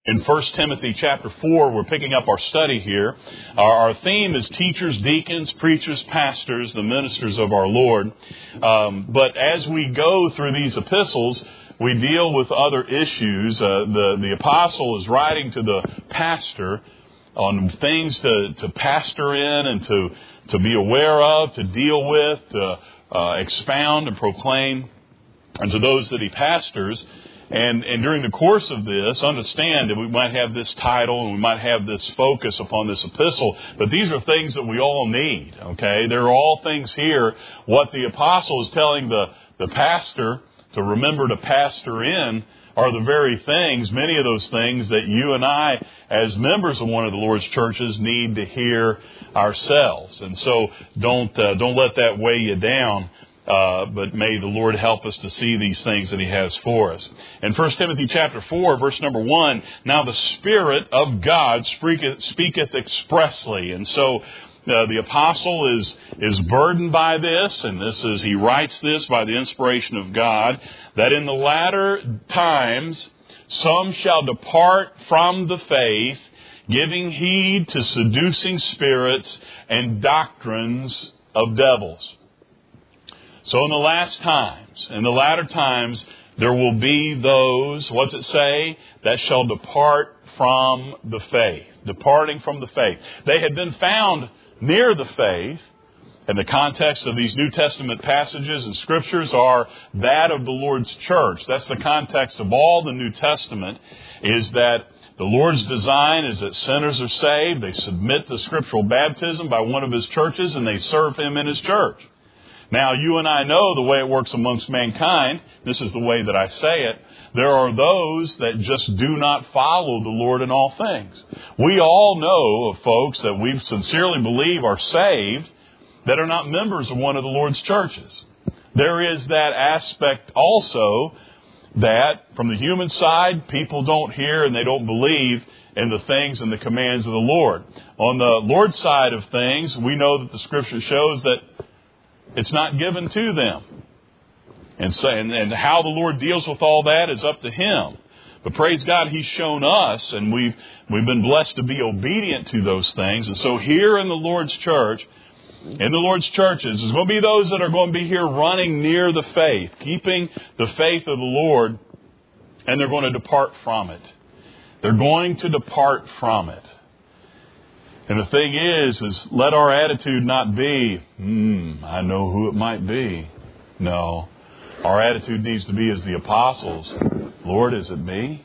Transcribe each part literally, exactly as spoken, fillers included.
In First Timothy chapter four, we're picking up our study here. Our, our theme is teachers, deacons, preachers, pastors, the ministers of our Lord. Um, but as we go through these epistles, we deal with other issues. Uh, the, the apostle is writing to the pastor on things to, to pastor in and to, to be aware of, to deal with, to uh, expound and proclaim, and to those that he pastors. And, and during the course of this, understand that we might have this title and we might have this focus upon this epistle, but these are things that we all need, okay? There are all things here. What the apostle is telling the, the pastor to remember to pastor in are the very things, many of those things that you and I, as members of one of the Lord's churches, need to hear ourselves. And so don't uh, don't let that weigh you down. Uh, but may the Lord help us to see these things that He has for us. In First Timothy chapter four, verse number one, now the Spirit of God speaketh, speaketh expressly. And so uh, the apostle is is burdened by this, and this is he writes this by the inspiration of God, that in the latter times some shall depart from the faith, giving heed to seducing spirits and doctrines of devils. So in the last times, in the latter times, there will be those, what's it say, that shall depart from the faith, departing from the faith. They had been found near the faith, and the context of these New Testament passages and scriptures are that of the Lord's church. That's the context of all the New Testament, is that the Lord's design is that sinners are saved, they submit to scriptural baptism by one of His churches, and they serve Him in His church. Now, you and I know the way it works amongst mankind. This is the way that I say it. There are those that just do not follow the Lord in all things. We all know of folks that we sincerely believe are saved that are not members of one of the Lord's churches. There is that aspect also that from the human side, people don't hear and they don't believe in the things and the commands of the Lord. On the Lord's side of things, we know that the Scripture shows that it's not given to them. And, so, and, and how the Lord deals with all that is up to Him. But praise God, He's shown us, and we've, we've been blessed to be obedient to those things. And so here in the Lord's church, in the Lord's churches, there's going to be those that are going to be here running near the faith, keeping the faith of the Lord, and they're going to depart from it. They're going to depart from it. And the thing is, is let our attitude not be, hmm, I know who it might be. No. Our attitude needs to be as the apostles. Lord, is it me?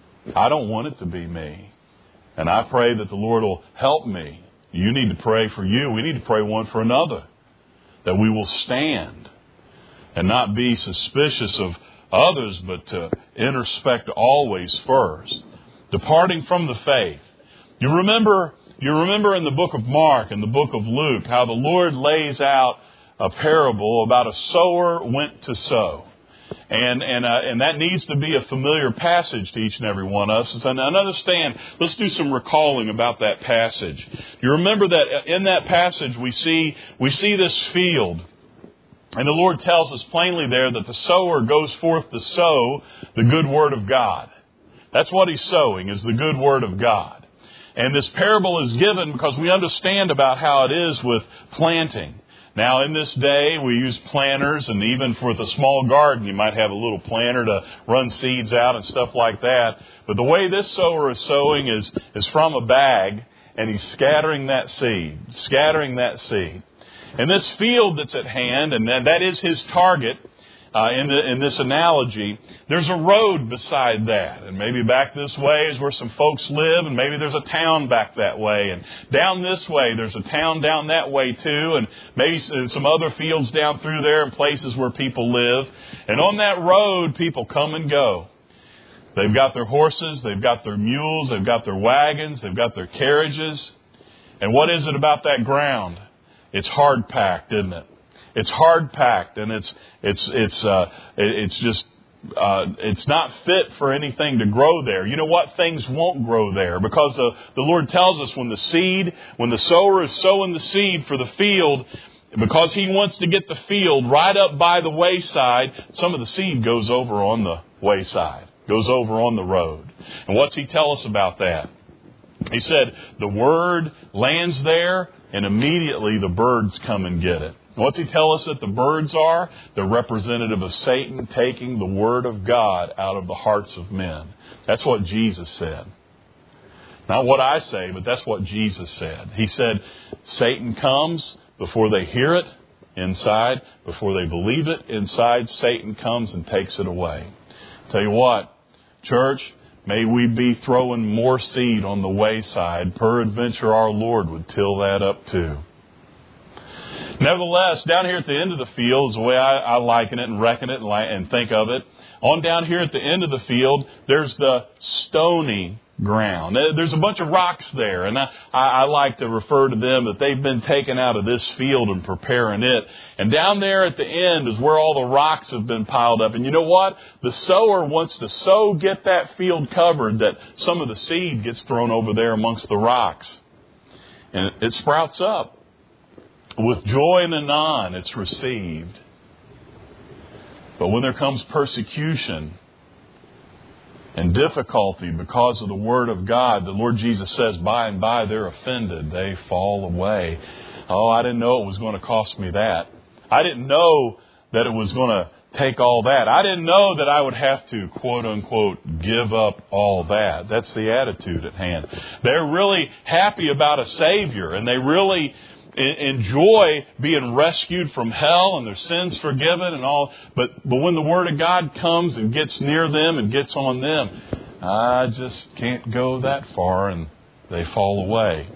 I don't want it to be me. And I pray that the Lord will help me. You need to pray for you. We need to pray one for another. That we will stand and not be suspicious of others, but to introspect always first. Departing from the faith. You remember... You remember in the book of Mark and the book of Luke how the Lord lays out a parable about a sower went to sow. And and uh, and that needs to be a familiar passage to each and every one of us. And understand, let's do some recalling about that passage. You remember that in that passage we see we see this field. And the Lord tells us plainly there that the sower goes forth to sow the good word of God. That's what he's sowing, is the good word of God. And this parable is given because we understand about how it is with planting. Now, in this day, we use planters, and even for the small garden, you might have a little planter to run seeds out and stuff like that. But the way this sower is sowing is, is from a bag, and he's scattering that seed, scattering that seed. And this field that's at hand, and that is his target, Uh, in, the, in this analogy, there's a road beside that. And maybe back this way is where some folks live, and maybe there's a town back that way. And down this way, there's a town down that way too, and maybe some other fields down through there and places where people live. And on that road, people come and go. They've got their horses, they've got their mules, they've got their wagons, they've got their carriages. And what is it about that ground? It's hard packed, isn't it? It's hard packed, and it's it's it's uh, it's just uh, it's not fit for anything to grow there. You know what? Things won't grow there because the the Lord tells us when the seed, when the sower is sowing the seed for the field, because He wants to get the field right up by the wayside, some of the seed goes over on the wayside, goes over on the road. And what's He tell us about that? He said the Word lands there and immediately the birds come and get it. What's He tell us that the birds are? The representative of Satan taking the Word of God out of the hearts of men. That's what Jesus said. Not what I say, but that's what Jesus said. He said, Satan comes before they hear it inside, before they believe it inside, Satan comes and takes it away. Tell you what, church, may we be throwing more seed on the wayside. Peradventure our Lord would till that up too. Nevertheless, down here at the end of the field is the way I, I liken it and reckon it and, and think of it. On down here at the end of the field, there's the stony ground. There's a bunch of rocks there, and I, I like to refer to them that they've been taken out of this field and preparing it. And down there at the end is where all the rocks have been piled up. And you know what? The sower wants to so get that field covered that some of the seed gets thrown over there amongst the rocks. And it sprouts up. With joy and anon, it's received. But when there comes persecution and difficulty because of the Word of God, the Lord Jesus says, by and by they're offended. They fall away. Oh, I didn't know it was going to cost me that. I didn't know that it was going to take all that. I didn't know that I would have to, quote unquote, give up all that. That's the attitude at hand. They're really happy about a Savior, and they really enjoy being rescued from hell and their sins forgiven and all. But, but when the Word of God comes and gets near them and gets on them, I just can't go that far, and they fall away.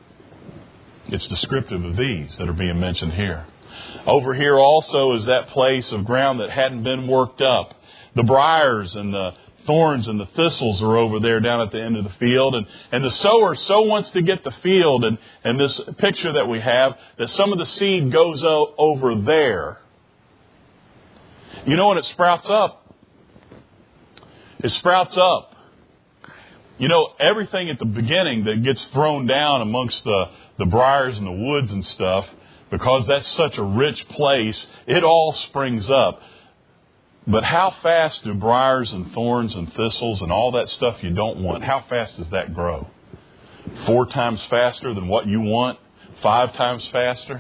It's descriptive of these that are being mentioned here. Over here also is that place of ground that hadn't been worked up. The briars and the thorns and the thistles are over there down at the end of the field. And, and the sower so wants to get the field. And, and this picture that we have, that some of the seed goes o- over there. You know when it sprouts up? It sprouts up. You know, everything at the beginning that gets thrown down amongst the, the briars and the woods and stuff, because that's such a rich place, it all springs up. But how fast do briars and thorns and thistles and all that stuff you don't want, how fast does that grow? Four times faster than what you want? Five times faster?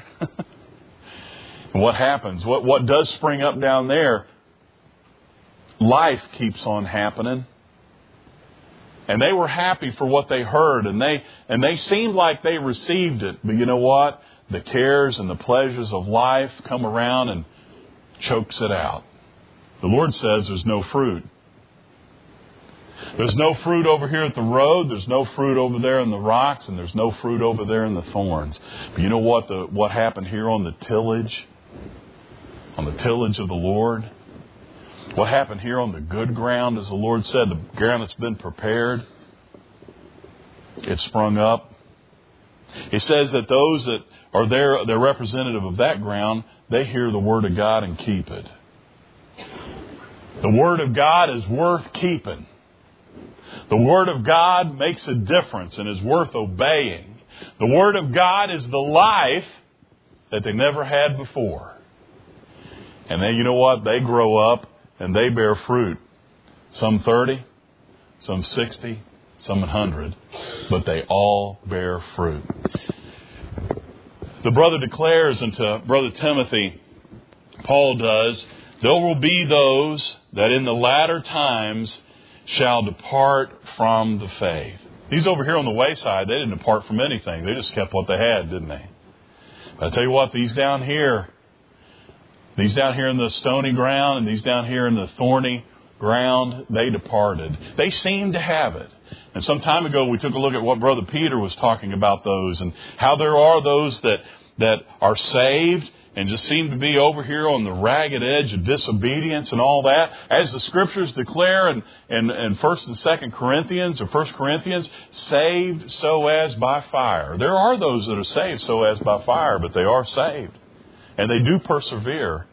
And what happens? What, what does spring up down there? Life keeps on happening. And they were happy for what they heard, and they and they seemed like they received it. But you know what? The cares and the pleasures of life come around and chokes it out. The Lord says there's no fruit. There's no fruit over here at the road. There's no fruit over there in the rocks. And there's no fruit over there in the thorns. But you know what the what happened here on the tillage? On the tillage of the Lord? What happened here on the good ground, as the Lord said, the ground that's been prepared? It sprung up. He says that those that are there, they're representative of that ground, they hear the Word of God and keep it. The Word of God is worth keeping. The Word of God makes a difference and is worth obeying. The Word of God is the life that they never had before. And then you know what? They grow up and they bear fruit. Some thirty, some sixty, some one hundred. But they all bear fruit. The brother declares unto Brother Timothy, Paul does, there will be those that in the latter times shall depart from the faith. These over here on the wayside, they didn't depart from anything. They just kept what they had, didn't they? But I tell you what, these down here, these down here in the stony ground and these down here in the thorny ground, they departed. They seemed to have it. And some time ago, we took a look at what Brother Peter was talking about those and how there are those that, that are saved and just seem to be over here on the ragged edge of disobedience and all that. As the Scriptures declare in, in, in First and Second Corinthians or First Corinthians, saved so as by fire. There are those that are saved so as by fire, but they are saved. And they do persevere.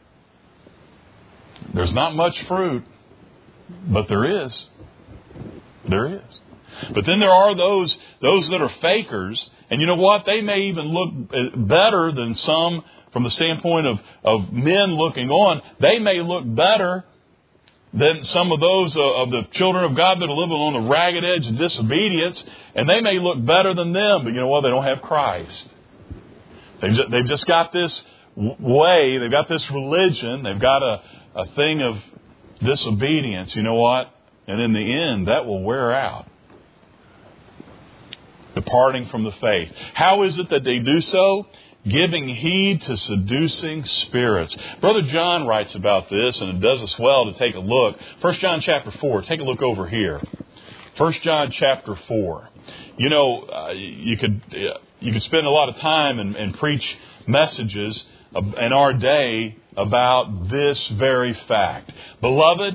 There's not much fruit, but there is. There is. But then there are those, those that are fakers. And you know what? They may even look better than some from the standpoint of, of men looking on. They may look better than some of those uh, of the children of God that are living on the ragged edge of disobedience, and they may look better than them, but you know what? They don't have Christ. They've just, they've just got this way, they've got this religion, they've got a, a thing of disobedience. You know what? And in the end, that will wear out. Departing from the faith. How is it that they do so? Giving heed to seducing spirits. Brother John writes about this, and it does us well to take a look. First John chapter four. Take a look over here. First John chapter four. You know, uh, you could uh, you could spend a lot of time and, and preach messages in our day about this very fact. Beloved,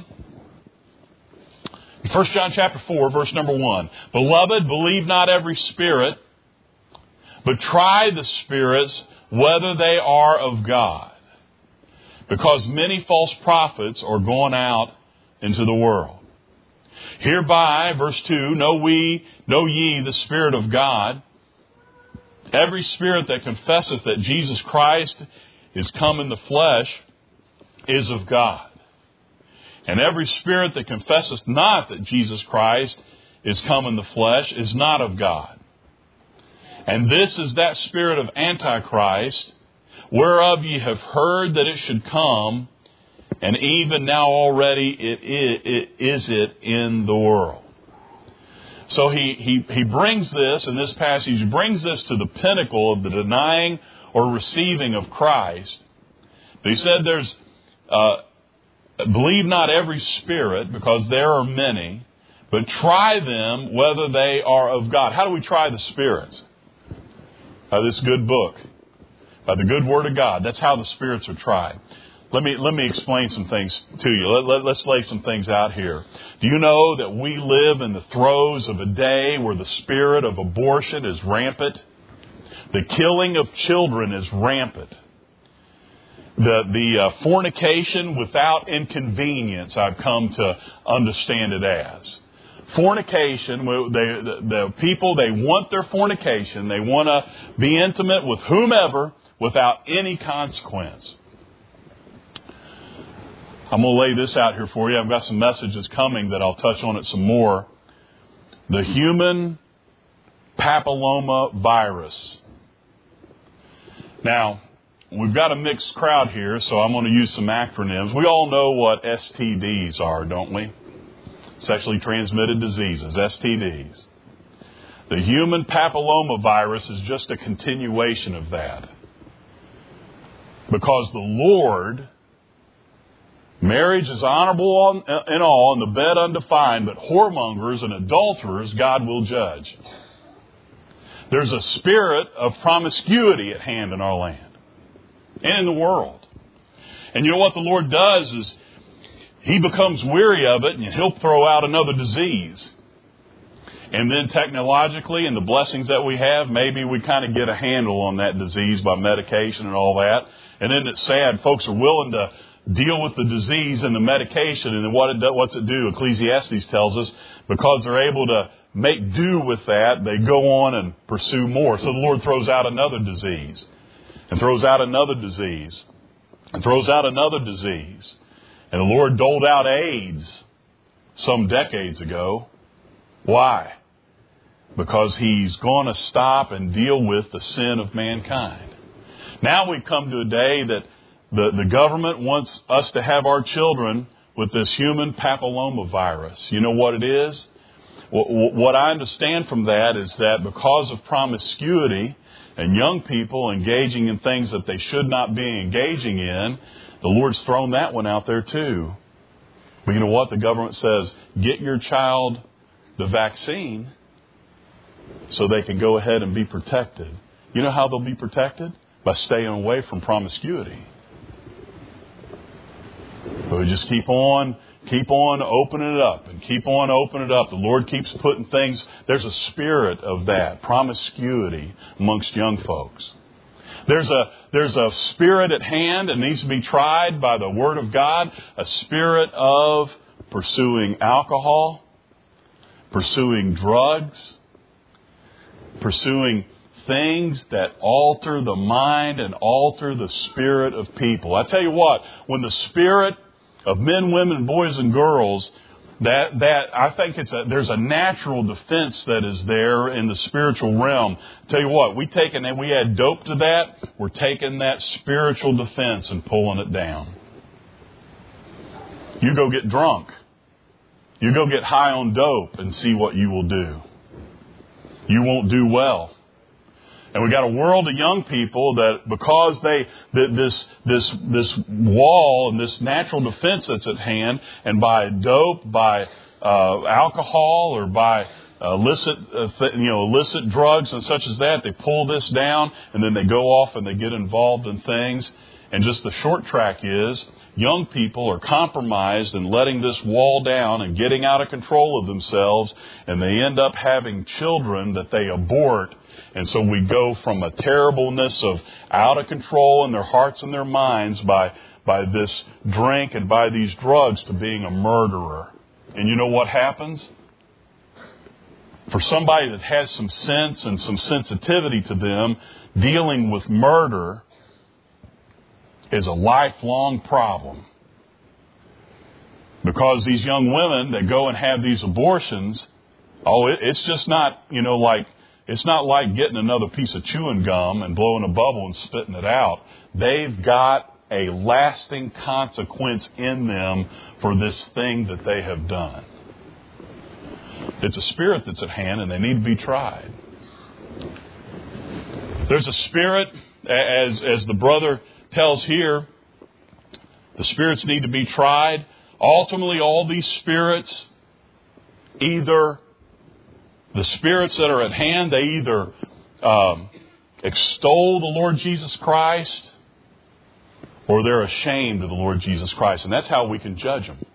First John chapter four, verse number one. Beloved, believe not every spirit, but try the spirits whether they are of God. Because many false prophets are gone out into the world. Hereby, verse two, know we, know ye the Spirit of God. Every spirit that confesseth that Jesus Christ is come in the flesh is of God. And every spirit that confesseth not that Jesus Christ is come in the flesh is not of God. And this is that spirit of Antichrist, whereof ye have heard that it should come, and even now already it is it in the world. So he, he, he brings this, in this passage, he brings this to the pinnacle of the denying or receiving of Christ. But he said there's, uh, believe not every spirit, because there are many, but try them whether they are of God. How do we try the spirits? By this good book, by the good Word of God. That's how the spirits are tried. Let me let me explain some things to you. Let, let, let's lay some things out here. Do you know that we live in the throes of a day where the spirit of abortion is rampant? The killing of children is rampant. The the uh, fornication without inconvenience, I've come to understand it as. Fornication, they, the, the people, they want their fornication. They want to be intimate with whomever without any consequence. I'm going to lay this out here for you. I've got some messages coming that I'll touch on it some more. The human papilloma virus. Now, we've got a mixed crowd here, so I'm going to use some acronyms. We all know what S T Ds are, don't we? Sexually transmitted diseases, S T Ds. The human papilloma virus is just a continuation of that. Because the Lord, marriage is honorable in all, and the bed undefined, but whoremongers and adulterers God will judge. There's a spirit of promiscuity at hand in our land and in the world. And you know what the Lord does is He becomes weary of it, and He'll throw out another disease. And then technologically, and the blessings that we have, maybe we kind of get a handle on that disease by medication and all that. And then it's sad, folks are willing to deal with the disease and the medication. And then what it, what's it do? Ecclesiastes tells us, because they're able to make do with that, they go on and pursue more. So the Lord throws out another disease, and throws out another disease, and throws out another disease. And the Lord doled out AIDS some decades ago. Why? Because He's going to stop and deal with the sin of mankind. Now we've come to a day that the, the government wants us to have our children with this human papilloma virus. You know what it is? What I understand from that is that because of promiscuity and young people engaging in things that they should not be engaging in, the Lord's thrown that one out there too. But you know what? The government says, get your child the vaccine so they can go ahead and be protected. You know how they'll be protected? By staying away from promiscuity. So we just keep on, keep on opening it up and keep on opening it up. The Lord keeps putting things, there's a spirit of that, promiscuity amongst young folks. There's a, there's a spirit at hand that needs to be tried by the Word of God, a spirit of pursuing alcohol, pursuing drugs, pursuing things that alter the mind and alter the spirit of people. I tell you what, when the spirit of men, women, boys, and girls, that that I think it's a, there's a natural defense that is there in the spiritual realm. Tell you what, we take and we add dope to that. We're taking that spiritual defense and pulling it down. You go get drunk. You go get high on dope and see what you will do. You won't do well. And we got a world of young people that because they that this this this wall and this natural defense that's at hand, and by dope, by uh, alcohol, or by illicit uh, th- you know illicit drugs and such as that, they pull this down, and then they go off and they get involved in things. And just the short track is, young people are compromised in letting this wall down and getting out of control of themselves, and they end up having children that they abort. And so we go from a terribleness of out of control in their hearts and their minds by, by this drink and by these drugs to being a murderer. And you know what happens? For somebody that has some sense and some sensitivity to them, dealing with murder is a lifelong problem. Because these young women that go and have these abortions, oh, it, it's just not, you know, like, it's not like getting another piece of chewing gum and blowing a bubble and spitting it out. They've got a lasting consequence in them for this thing that they have done. It's a spirit that's at hand, and they need to be tried. There's a spirit, as, as the brother tells here, the spirits need to be tried. Ultimately, all these spirits, either the spirits that are at hand, they either um, extol the Lord Jesus Christ, or they're ashamed of the Lord Jesus Christ. And that's how we can judge them.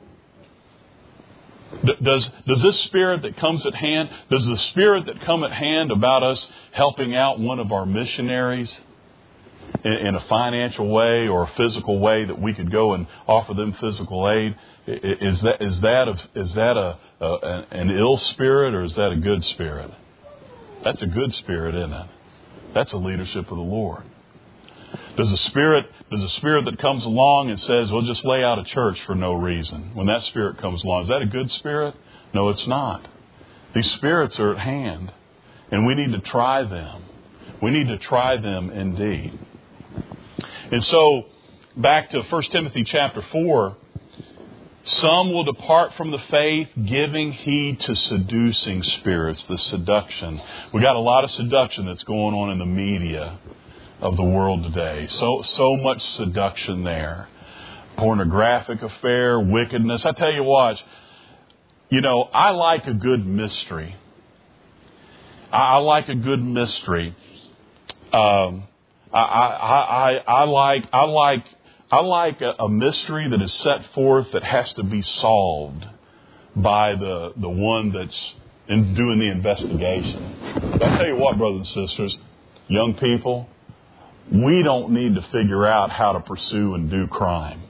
Does, does this spirit that comes at hand, does the spirit that come at hand about us helping out one of our missionaries in, in a financial way or a physical way that we could go and offer them physical aid, is that is that a, is that a, a an ill spirit, or is that a good spirit? That's a good spirit, isn't it? That's a leadership of the Lord. Does a spirit, does a spirit that comes along and says, "We'll just lay out a church for no reason," when that spirit comes along, is that a good spirit? No, it's not. These spirits are at hand, and we need to try them. We need to try them indeed. And so, back to First Timothy chapter four, some will depart from the faith, giving heed to seducing spirits, the seduction. We got a lot of seduction that's going on in the media of the world today. So so much seduction there. Pornographic affair, wickedness. I tell you what, you know, I like a good mystery. I, I like a good mystery. Um, I, I, I, I like I like I like a, a mystery that is set forth that has to be solved by the the one that's in doing the investigation. But I tell you what, brothers and sisters, young people, we don't need to figure out how to pursue and do crime.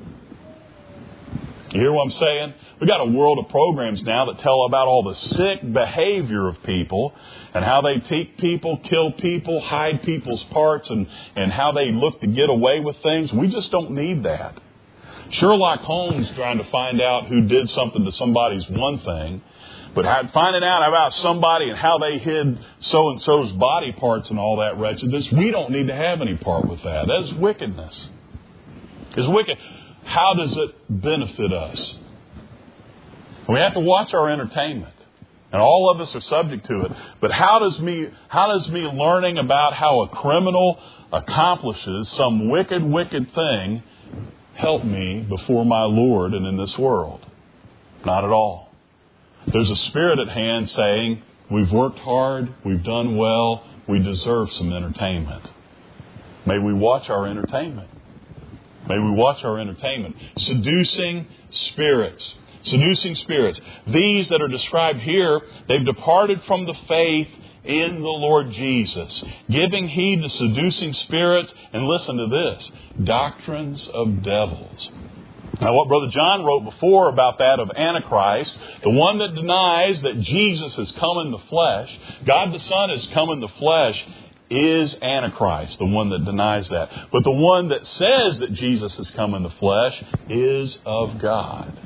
You hear what I'm saying? We got a world of programs now that tell about all the sick behavior of people and how they take people, kill people, hide people's parts, and, and how they look to get away with things. We just don't need that. Sherlock Holmes trying to find out who did something to somebody's one thing, but finding out about somebody and how they hid so-and-so's body parts and all that wretchedness, we don't need to have any part with that. That's wickedness. It's wicked. How does it benefit us? We have to watch our entertainment. And all of us are subject to it. But how does me, how does me learning about how a criminal accomplishes some wicked, wicked thing help me before my Lord and in this world? Not at all. There's a spirit at hand saying, we've worked hard, we've done well, we deserve some entertainment. May we watch our entertainment. May we watch our entertainment. Seducing spirits. Seducing spirits. These that are described here, they've departed from the faith in the Lord Jesus, giving heed to seducing spirits, and listen to this, doctrines of devils. Now, what Brother John wrote before about that of Antichrist, the one that denies that Jesus has come in the flesh, God the Son has come in the flesh, is Antichrist, the one that denies that. But the one that says that Jesus has come in the flesh is of God.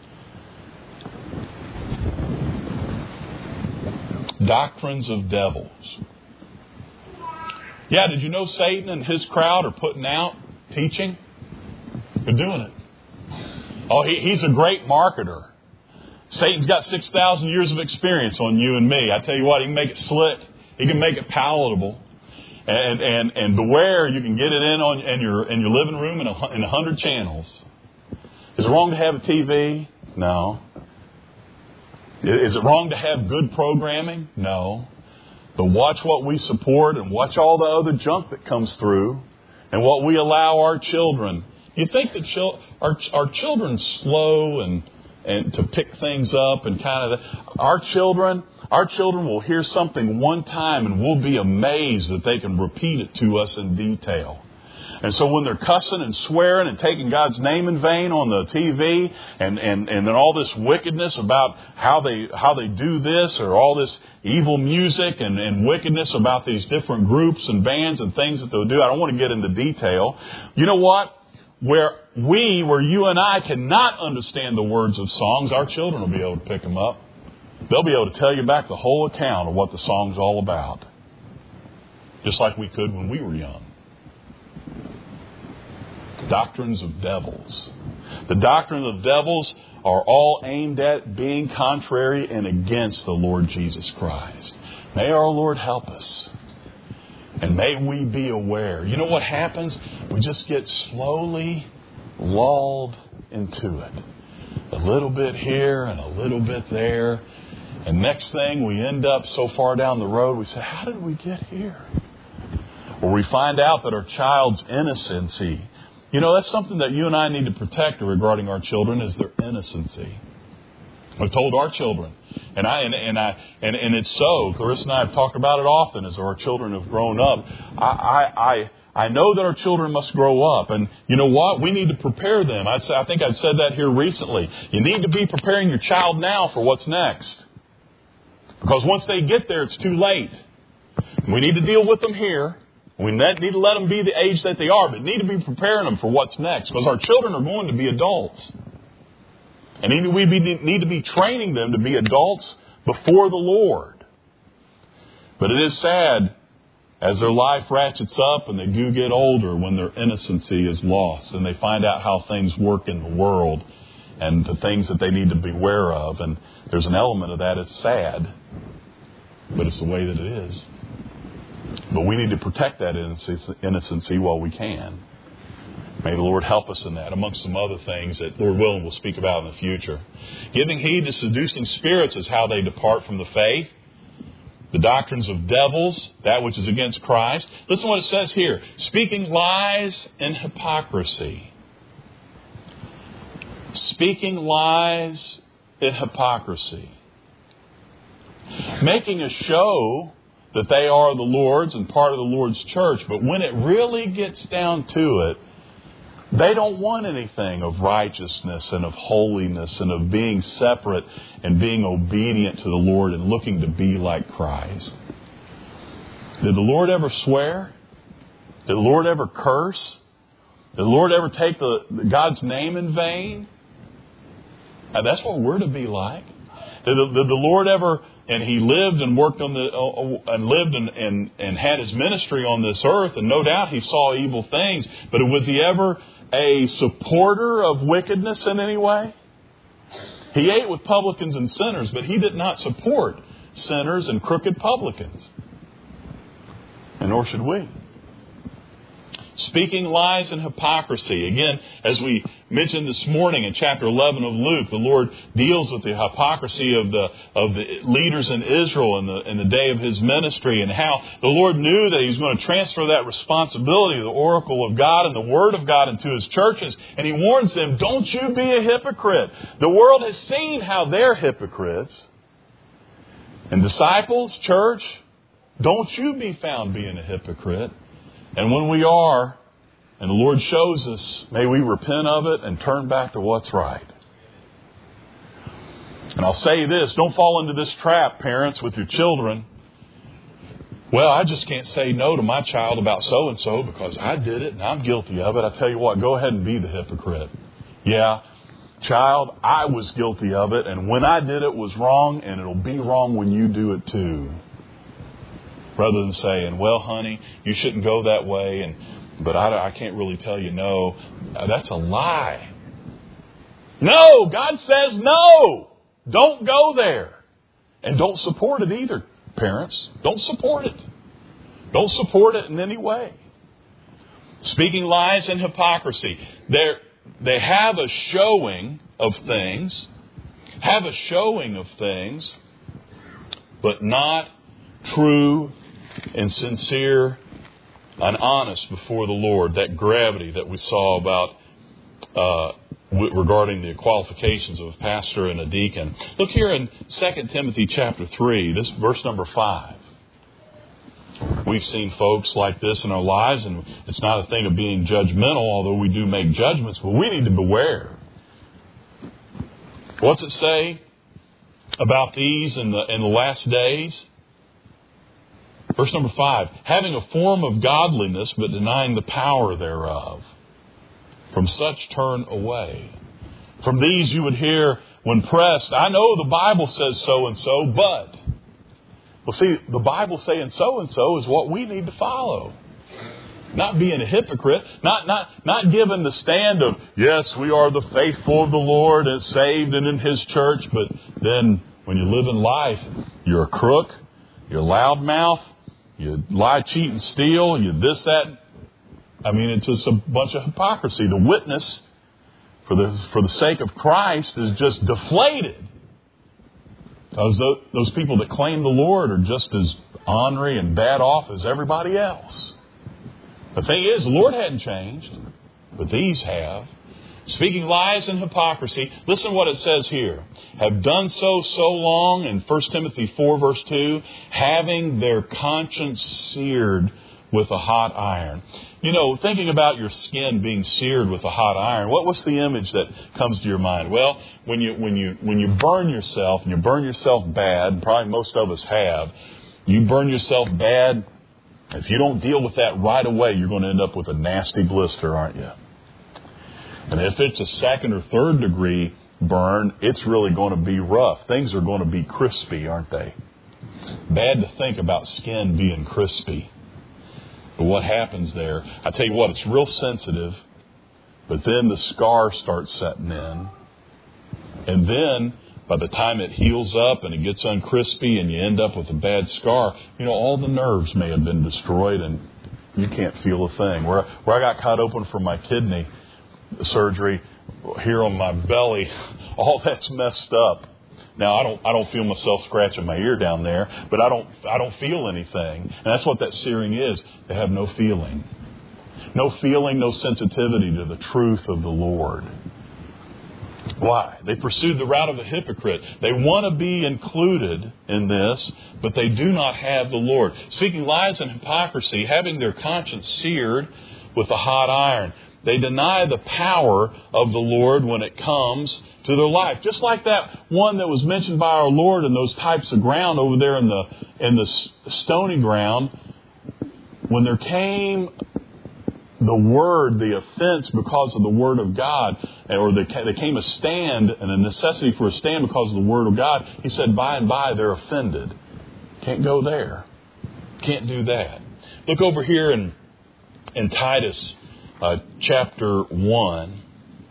Doctrines of devils. Yeah, did you know Satan and his crowd are putting out teaching? They're doing it. Oh, he, he's a great marketer. Satan's got six thousand years of experience on you and me. I tell you what, he can make it slick. He can make it palatable. And and and beware, you can get it in on in your in your living room in a in a hundred channels. Is it wrong to have a T V? No. Is it wrong to have good programming? No. But watch what we support and watch all the other junk that comes through and what we allow our children. You think that chil- our our children slow and and to pick things up and kind of the, our children. Our children will hear something one time and we'll be amazed that they can repeat it to us in detail. And so when they're cussing and swearing and taking God's name in vain on the T V and, and, and then all this wickedness about how they how they do this or all this evil music and, and wickedness about these different groups and bands and things that they'll do, I don't want to get into detail. You know what? Where we, where you and I cannot understand the words of songs, our children will be able to pick them up. They'll be able to tell you back the whole account of what the song's all about. Just like we could when we were young. Doctrines of devils. The doctrine of devils are all aimed at being contrary and against the Lord Jesus Christ. May our Lord help us. And may we be aware. You know what happens? We just get slowly lulled into it. A little bit here and a little bit there. And next thing, we end up so far down the road, we say, how did we get here? Or we find out that our child's innocency. You know, that's something that you and I need to protect regarding our children is their innocency. I've told our children, and I and, and I and, and it's so. Clarissa and I have talked about it often as our children have grown up. I I I, I know that our children must grow up, and you know what? We need to prepare them. I I think I've said that here recently. You need to be preparing your child now for what's next, because once they get there, it's too late. We need to deal with them here. We need to let them be the age that they are, but need to be preparing them for what's next, because our children are going to be adults. And we need to be training them to be adults before the Lord. But it is sad as their life ratchets up and they do get older when their innocency is lost and they find out how things work in the world and the things that they need to beware of. And there's an element of that. It's sad, but it's the way that it is. But we need to protect that innocency while we can. May the Lord help us in that, amongst some other things that, Lord willing, we'll speak about in the future. Giving heed to seducing spirits is how they depart from the faith. The doctrines of devils, that which is against Christ. Listen to what it says here. Speaking lies and hypocrisy. Speaking lies and hypocrisy. Making a show that they are the Lord's and part of the Lord's church, but when it really gets down to it, they don't want anything of righteousness and of holiness and of being separate and being obedient to the Lord and looking to be like Christ. Did the Lord ever swear? Did the Lord ever curse? Did the Lord ever take the, God's name in vain? And that's what we're to be like. Did the, did the Lord ever, and He lived and worked on the, uh, and lived and, and, and had His ministry on this earth, and no doubt He saw evil things, but was He ever a supporter of wickedness in any way? He ate with publicans and sinners, but He did not support sinners and crooked publicans. And nor should we. Speaking lies and hypocrisy. Again, as we mentioned this morning in chapter eleven of Luke, the Lord deals with the hypocrisy of the of the leaders in Israel in the in the day of His ministry, and how the Lord knew that He was going to transfer that responsibility of the oracle of God and the Word of God into His churches. And He warns them, don't you be a hypocrite. The world has seen how they're hypocrites. And disciples, church, don't you be found being a hypocrite. And when we are, and the Lord shows us, may we repent of it and turn back to what's right. And I'll say this, don't fall into this trap, parents, with your children. Well, I just can't say no to my child about so-and-so because I did it and I'm guilty of it. I tell you what, go ahead and be the hypocrite. Yeah, child, I was guilty of it, and when I did it was wrong, and it'll be wrong when you do it too. Rather than saying, well, honey, you shouldn't go that way, and but I, I can't really tell you no. That's a lie. No, God says no. Don't go there. And don't support it either, parents. Don't support it. Don't support it in any way. Speaking lies and hypocrisy. They're, they have a showing of things, have a showing of things, but not true and sincere and honest before the Lord. That gravity that we saw about uh, regarding the qualifications of a pastor and a deacon. Look here in Second Timothy chapter three, this verse number five. We've seen folks like this in our lives, and it's not a thing of being judgmental, although we do make judgments, but we need to beware. What's it say about these in the in the last days? Verse number five, having a form of godliness, but denying the power thereof. From such turn away. From these you would hear when pressed, I know the Bible says so-and-so, but... Well, see, the Bible saying so-and-so is what we need to follow. Not being a hypocrite. Not, not, not giving the stand of, yes, we are the faithful of the Lord and saved and in His church. But then when you live in life, you're a crook, you're a loudmouth, you lie, cheat, and steal, you this, that. I mean, it's just a bunch of hypocrisy. The witness for the, for the sake of Christ is just deflated. Because those people that claim the Lord are just as ornery and bad off as everybody else. The thing is, the Lord hadn't changed, but these have. Speaking lies and hypocrisy. Listen to what it says here. Have done so so long in First Timothy four verse two, having their conscience seared with a hot iron. You know, thinking about your skin being seared with a hot iron, what what's the image that comes to your mind? Well, when you when you when you burn yourself, and you burn yourself bad, and probably most of us have, you burn yourself bad, if you don't deal with that right away, you're going to end up with a nasty blister, aren't you? And if it's a second or third degree burn, it's really going to be rough. Things are going to be crispy, aren't they? Bad to think about skin being crispy. But what happens there, I tell you what, it's real sensitive, but then the scar starts setting in. And then, by the time it heals up and it gets uncrispy and you end up with a bad scar, you know, all the nerves may have been destroyed and you can't feel a thing. Where, where I got cut open for my kidney surgery, here on my belly, all that's messed up. Now I don't I don't feel myself scratching my ear down there, but I don't I don't feel anything. And that's what that searing is. They have no feeling. No feeling, no sensitivity to the truth of the Lord. Why? They pursued the route of a hypocrite. They want to be included in this, but they do not have the Lord. Speaking lies and hypocrisy, having their conscience seared with a hot iron. They deny the power of the Lord when it comes to their life. Just like that one that was mentioned by our Lord in those types of ground over there in the in the stony ground. When there came the word, the offense because of the word of God, or there came a stand and a necessity for a stand because of the word of God, He said by and by they're offended. Can't go there. Can't do that. Look over here in, in Titus Uh, chapter one.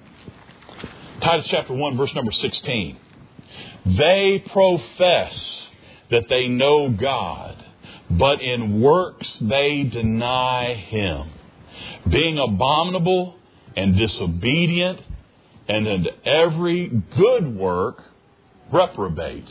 Titus chapter one, verse number sixteen. They profess that they know God, but in works they deny Him, being abominable and disobedient, and in every good work reprobate.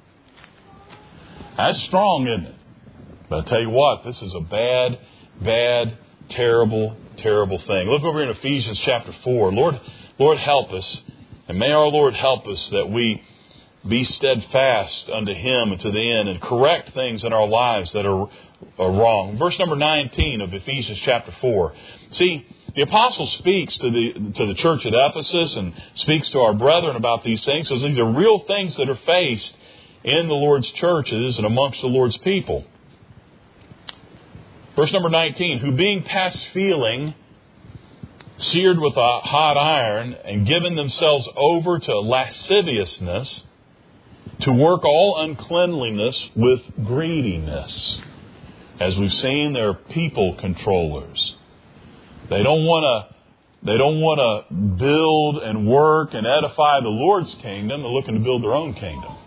That's strong, isn't it? But I tell you what, this is a bad, bad, terrible Terrible thing. Look over in Ephesians chapter four. Lord, Lord, help us. And may our Lord help us that we be steadfast unto Him and to the end and correct things in our lives that are, are wrong. Verse number nineteen of Ephesians chapter four. See, the apostle speaks to the to the church at Ephesus and speaks to our brethren about these things. So these are real things that are faced in the Lord's churches and amongst the Lord's people. Verse number nineteen, who being past feeling, seared with a hot iron, and given themselves over to lasciviousness, to work all uncleanliness with greediness. As we've seen, they're people controllers. They don't want to they don't want to build and work and edify the Lord's kingdom. They're looking to build their own kingdom.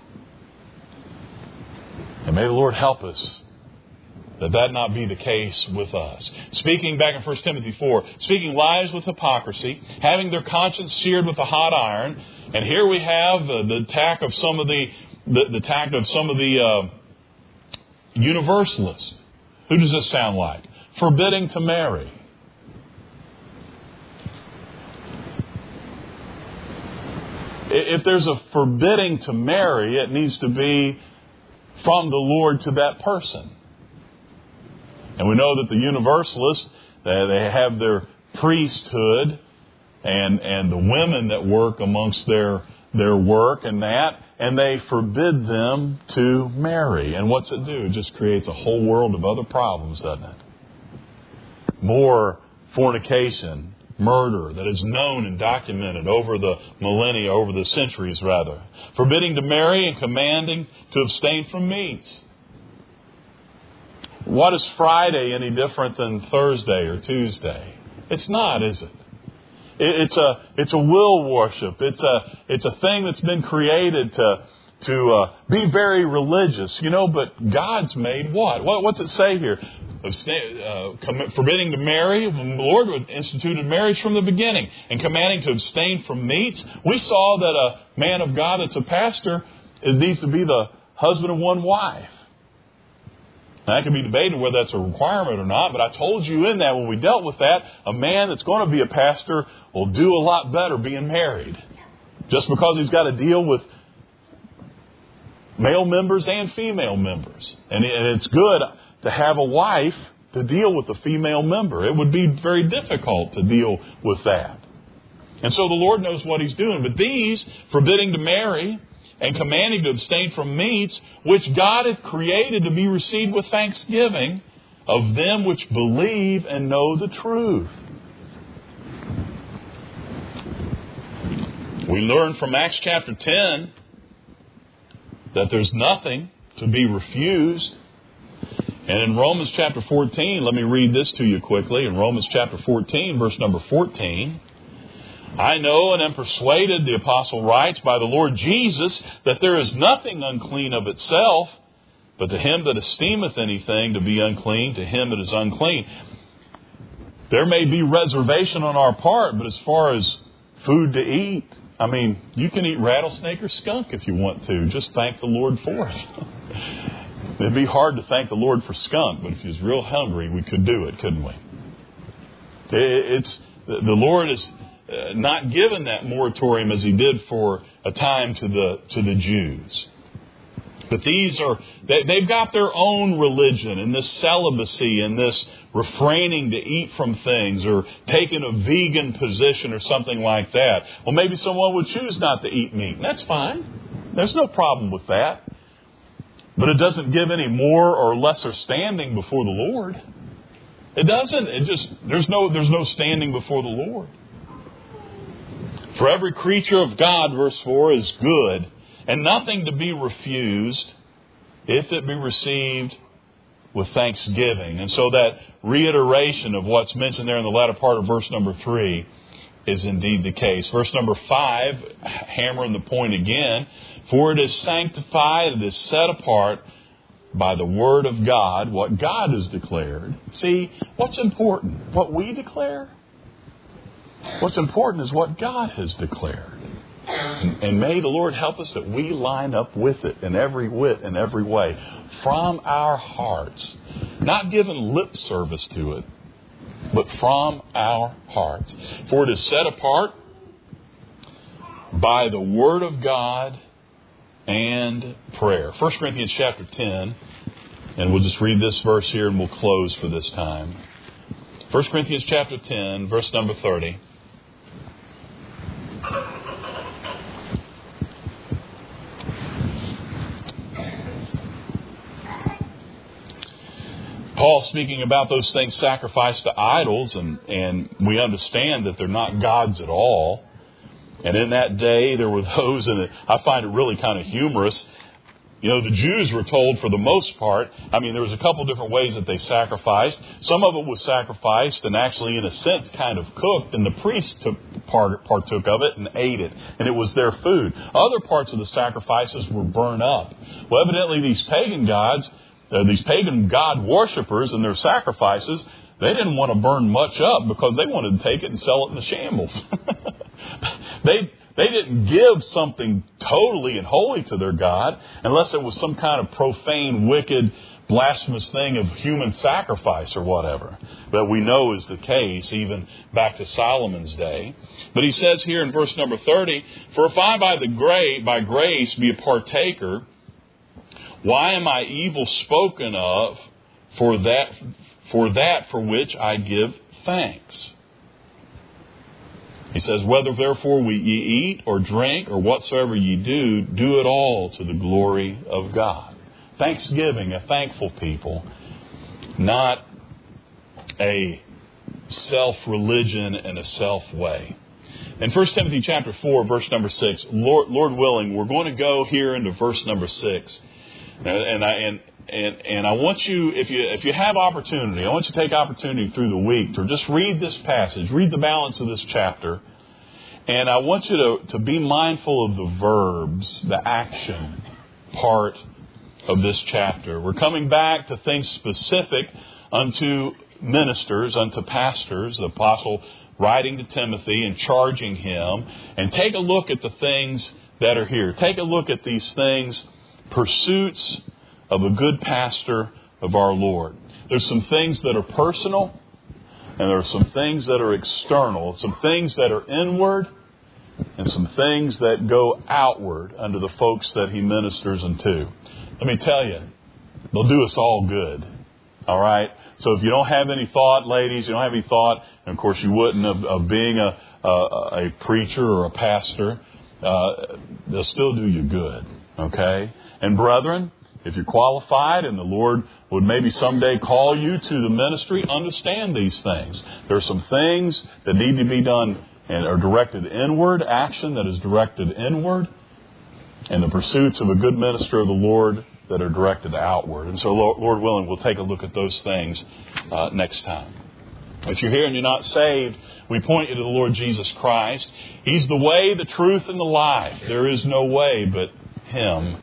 And may the Lord help us that that not be the case with us. Speaking back in First Timothy four, speaking lies with hypocrisy, having their conscience seared with a hot iron. And here we have the, the attack of some of the, the, the attack of some of the uh, universalists. Who does this sound like? Forbidding to marry. If there's a forbidding to marry, it needs to be from the Lord to that person. And we know that the universalists, they have their priesthood and, and the women that work amongst their, their work and that, and they forbid them to marry. And what's it do? It just creates a whole world of other problems, doesn't it? More fornication, murder that is known and documented over the millennia, over the centuries rather. Forbidding to marry and commanding to abstain from meats. What is Friday any different than Thursday or Tuesday? It's not, is it? It's a it's a will worship. It's a it's a thing that's been created to to uh, be very religious, you know. But God's made what? What what's it say here? Uh, forbidding to marry. The Lord instituted marriage from the beginning, and commanding to abstain from meats. We saw that a man of God that's a pastor, it needs to be the husband of one wife. Now, that can be debated whether that's a requirement or not, but I told you in that when we dealt with that, a man that's going to be a pastor will do a lot better being married. Just because he's got to deal with male members and female members. And it's good to have a wife to deal with a female member. It would be very difficult to deal with that. And so the Lord knows what He's doing. But these, forbidding to marry and commanding to abstain from meats, which God hath created to be received with thanksgiving of them which believe and know the truth. We learn from Acts chapter ten that there's nothing to be refused. And in Romans chapter fourteen, let me read this to you quickly. In Romans chapter fourteen, verse number fourteen, I know and am persuaded, the apostle writes, by the Lord Jesus, that there is nothing unclean of itself, but to him that esteemeth anything to be unclean, to him that is unclean. There may be reservation on our part, but as far as food to eat, I mean, you can eat rattlesnake or skunk if you want to. Just thank the Lord for it. It'd be hard to thank the Lord for skunk, but if he was real hungry, we could do it, couldn't we? It's the Lord is not given that moratorium as He did for a time to the to the Jews. But these are, they, they've got their own religion and this celibacy and this refraining to eat from things or taking a vegan position or something like that. Well, maybe someone would choose not to eat meat. And that's fine. There's no problem with that. But it doesn't give any more or lesser standing before the Lord. It doesn't. It just, there's no, there's no standing before the Lord. For every creature of God, verse four, is good, and nothing to be refused if it be received with thanksgiving. And so that reiteration of what's mentioned there in the latter part of verse number three is indeed the case. Verse number five, hammering the point again, for it is sanctified, it is set apart by the word of God, what God has declared. See, what's important? What we declare? What's important is what God has declared. And, and may the Lord help us that we line up with it in every wit and every way from our hearts. Not giving lip service to it, but from our hearts. For it is set apart by the Word of God and prayer. First Corinthians chapter ten, and we'll just read this verse here and we'll close for this time. First Corinthians chapter ten, verse number thirty. Paul speaking about those things sacrificed to idols, and, and we understand that they're not gods at all. And in that day, there were those, and I find it really kind of humorous. You know, the Jews were told for the most part, I mean, there was a couple different ways that they sacrificed. Some of it was sacrificed and actually, in a sense, kind of cooked, and the priest took part, partook of it and ate it, and it was their food. Other parts of the sacrifices were burned up. Well, evidently, these pagan gods, uh, these pagan god worshippers and their sacrifices, they didn't want to burn much up because they wanted to take it and sell it in the shambles. they They didn't give something totally and holy to their God unless it was some kind of profane, wicked, blasphemous thing of human sacrifice or whatever. But we know is the case even back to Solomon's day. But he says here in verse number thirty, "For if I by the gra- by grace be a partaker, why am I evil spoken of for that for that for which I give thanks?" He says, "Whether therefore we ye eat or drink or whatsoever ye do, do it all to the glory of God." Thanksgiving, a thankful people, not a self-religion and a self-way. In First Timothy chapter four, verse number six, Lord, Lord willing, we're going to go here into verse number six. And I and and and I want you, if you if you have opportunity, I want you to take opportunity through the week to just read this passage, read the balance of this chapter, and I want you to, to be mindful of the verbs, the action part of this chapter. We're coming back to things specific unto ministers, unto pastors, the apostle writing to Timothy and charging him, and take a look at the things that are here. Take a look at these things, pursuits of a good pastor of our Lord. There's some things that are personal, and there are some things that are external, some things that are inward, and some things that go outward unto the folks that he ministers unto. Let me tell you, they'll do us all good. All right? So if you don't have any thought, ladies, you don't have any thought, and of course you wouldn't, of, of being a, a, a preacher or a pastor, uh, they'll still do you good. Okay? And brethren, if you're qualified and the Lord would maybe someday call you to the ministry, understand these things. There are some things that need to be done and are directed inward, action that is directed inward, and the pursuits of a good minister of the Lord that are directed outward. And so, Lord willing, we'll take a look at those things uh, next time. If you're here and you're not saved, we point you to the Lord Jesus Christ. He's the way, the truth, and the life. There is no way but Him.